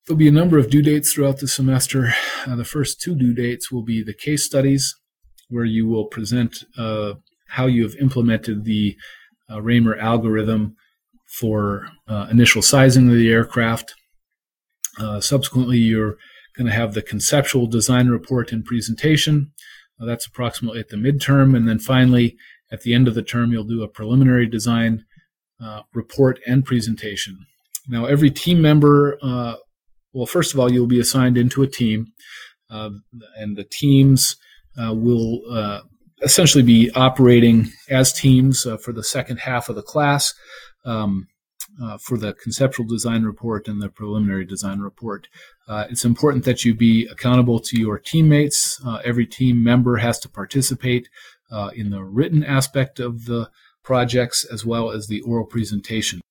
There'll be a number of due dates throughout the semester. The first two due dates will be the case studies, where you will present how you have implemented the Raymer algorithm for initial sizing of the aircraft. Subsequently, you're going to have the conceptual design report and presentation. That's approximately at the midterm. And then finally, at the end of the term, you'll do a preliminary design report and presentation. Now, every team member, well, first of all, you'll be assigned into a team, and the teams will essentially be operating as teams for the second half of the class for the conceptual design report and the preliminary design report. It's important that you be accountable to your teammates. Every team member has to participate in the written aspect of the projects as well as the oral presentation.